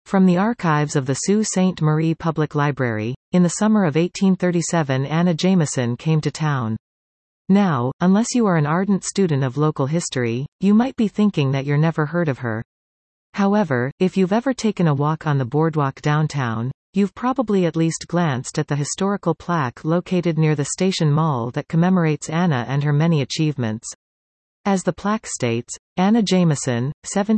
From the archives of the Sault Ste. Marie Public Library, in the summer of 1837 Anna Jameson came to town. Now, unless you are an ardent student of local history, you might be thinking that you're never heard of her. However, if you've ever taken a walk on the boardwalk downtown, you've probably at least glanced at the historical plaque located near the station mall that commemorates Anna and her many achievements. As the plaque states, Anna Jameson,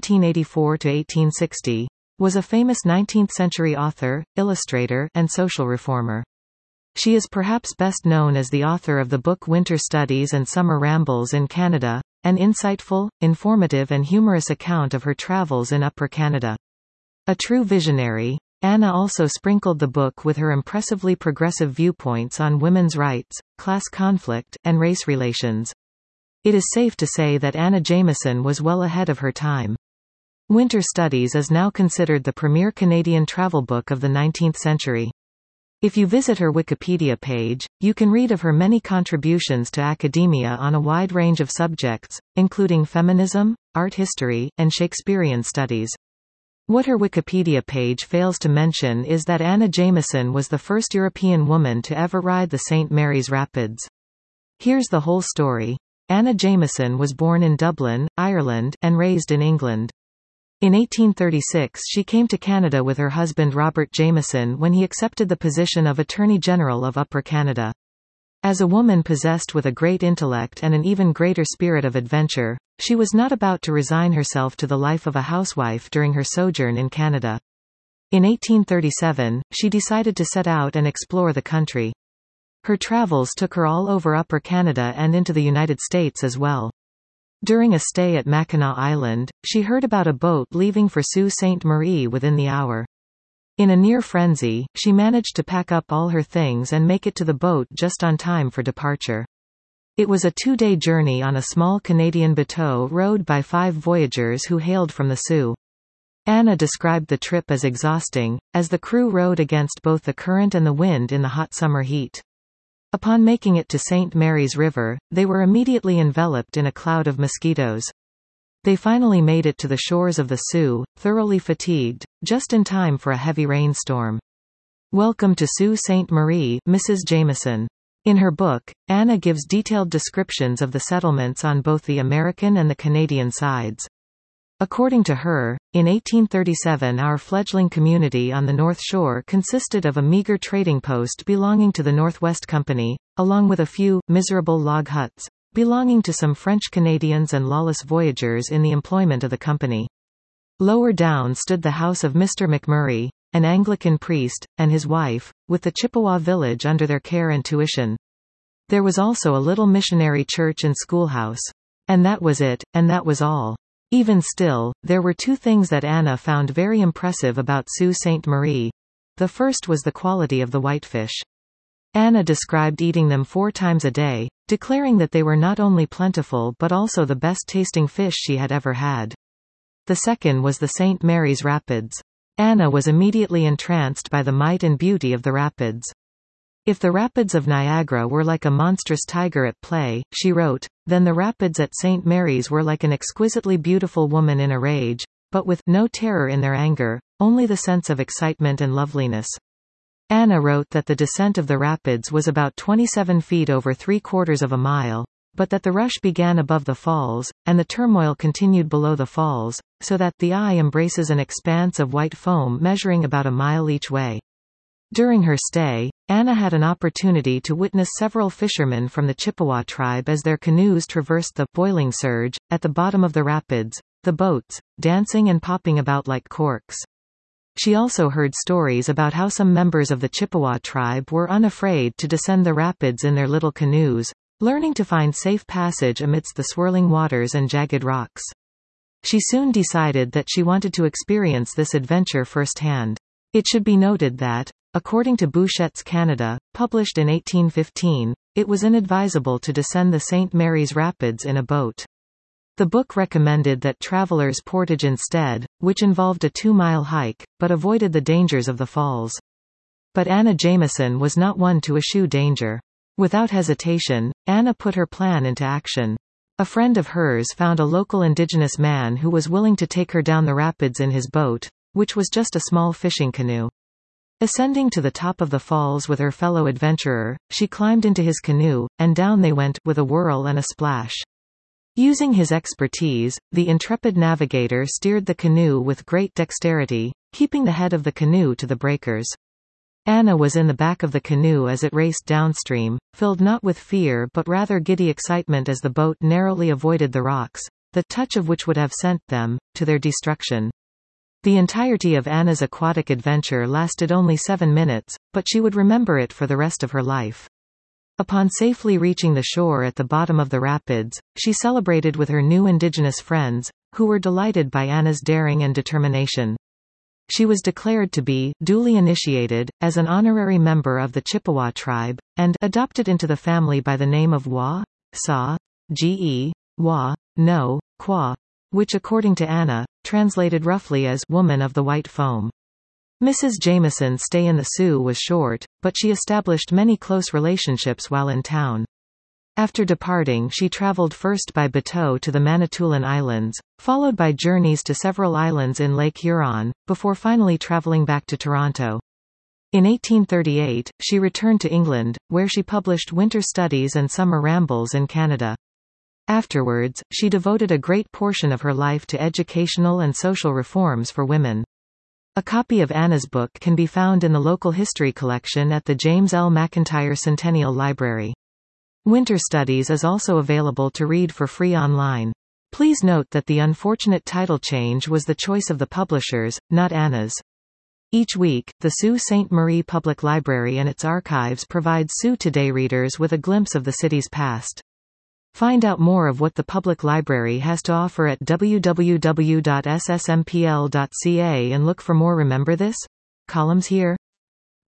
1784–1860, was a famous 19th-century author, illustrator, and social reformer. She is perhaps best known as the author of the book Winter Studies and Summer Rambles in Canada, an insightful, informative and humorous account of her travels in Upper Canada. A true visionary, Anna also sprinkled the book with her impressively progressive viewpoints on women's rights, class conflict, and race relations. It is safe to say that Anna Jameson was well ahead of her time. Winter Studies is now considered the premier Canadian travel book of the 19th century. If you visit her Wikipedia page, you can read of her many contributions to academia on a wide range of subjects, including feminism, art history, and Shakespearean studies. What her Wikipedia page fails to mention is that Anna Jameson was the first European woman to ever ride the St. Mary's Rapids. Here's the whole story. Anna Jameson was born in Dublin, Ireland, and raised in England. In 1836 she came to Canada with her husband Robert Jameson when he accepted the position of Attorney General of Upper Canada. As a woman possessed with a great intellect and an even greater spirit of adventure, she was not about to resign herself to the life of a housewife during her sojourn in Canada. In 1837, she decided to set out and explore the country. Her travels took her all over Upper Canada and into the United States as well. During a stay at Mackinac Island, she heard about a boat leaving for Sault Ste. Marie within the hour. In a near frenzy, she managed to pack up all her things and make it to the boat just on time for departure. It was a 2-day journey on a small Canadian bateau rowed by 5 voyageurs who hailed from the Sault. Anna described the trip as exhausting, as the crew rowed against both the current and the wind in the hot summer heat. Upon making it to St. Mary's River, they were immediately enveloped in a cloud of mosquitoes. They finally made it to the shores of the Sault, thoroughly fatigued, just in time for a heavy rainstorm. Welcome to Sault Ste. Marie, Mrs. Jameson. In her book, Anna gives detailed descriptions of the settlements on both the American and the Canadian sides. According to her, in 1837 our fledgling community on the North Shore consisted of a meager trading post belonging to the Northwest Company, along with a few, miserable log huts, belonging to some French Canadians and lawless voyageurs in the employment of the company. Lower down stood the house of Mr. McMurray, an Anglican priest, and his wife, with the Chippewa village under their care and tuition. There was also a little missionary church and schoolhouse. And that was it, and that was all. Even still, there were 2 things that Anna found very impressive about Sault Ste. Marie. The first was the quality of the whitefish. Anna described eating them 4 times a day, declaring that they were not only plentiful but also the best-tasting fish she had ever had. The second was the St. Mary's Rapids. Anna was immediately entranced by the might and beauty of the rapids. If the rapids of Niagara were like a monstrous tiger at play, she wrote, then the rapids at St. Mary's were like an exquisitely beautiful woman in a rage, but with no terror in their anger, only the sense of excitement and loveliness. Anna wrote that the descent of the rapids was about 27 feet over 3/4 of a mile, but that the rush began above the falls, and the turmoil continued below the falls, so that the eye embraces an expanse of white foam measuring about a mile each way. During her stay, Anna had an opportunity to witness several fishermen from the Chippewa tribe as their canoes traversed the boiling surge at the bottom of the rapids, the boats dancing and popping about like corks. She also heard stories about how some members of the Chippewa tribe were unafraid to descend the rapids in their little canoes, learning to find safe passage amidst the swirling waters and jagged rocks. She soon decided that she wanted to experience this adventure firsthand. It should be noted that, according to Bouchet's Canada, published in 1815, it was inadvisable to descend the St. Mary's Rapids in a boat. The book recommended that travelers portage instead, which involved a 2-mile hike, but avoided the dangers of the falls. But Anna Jameson was not one to eschew danger. Without hesitation, Anna put her plan into action. A friend of hers found a local indigenous man who was willing to take her down the rapids in his boat, which was just a small fishing canoe. Ascending to the top of the falls with her fellow adventurer, she climbed into his canoe, and down they went, with a whirl and a splash. Using his expertise, the intrepid navigator steered the canoe with great dexterity, keeping the head of the canoe to the breakers. Anna was in the back of the canoe as it raced downstream, filled not with fear but rather giddy excitement as the boat narrowly avoided the rocks, the touch of which would have sent them to their destruction. The entirety of Anna's aquatic adventure lasted only 7 minutes, but she would remember it for the rest of her life. Upon safely reaching the shore at the bottom of the rapids, she celebrated with her new indigenous friends, who were delighted by Anna's daring and determination. She was declared to be duly initiated, as an honorary member of the Chippewa tribe, and adopted into the family by the name of Wa, Sa, Ge, Wa, No, Kwa, which according to Anna, translated roughly as woman of the white foam. Mrs. Jameson's stay in the Sioux was short, but she established many close relationships while in town. After departing, she traveled first by bateau to the Manitoulin Islands, followed by journeys to several islands in Lake Huron, before finally traveling back to Toronto. In 1838, she returned to England, where she published Winter Studies and Summer Rambles in Canada. Afterwards, she devoted a great portion of her life to educational and social reforms for women. A copy of Anna's book can be found in the local history collection at the James L. McIntyre Centennial Library. Winter Studies is also available to read for free online. Please note that the unfortunate title change was the choice of the publishers, not Anna's. Each week, the Sault Ste. Marie Public Library and its archives provide Sault Today readers with a glimpse of the city's past. Find out more of what the public library has to offer at www.ssmpl.ca and look for more Remember This? Columns here.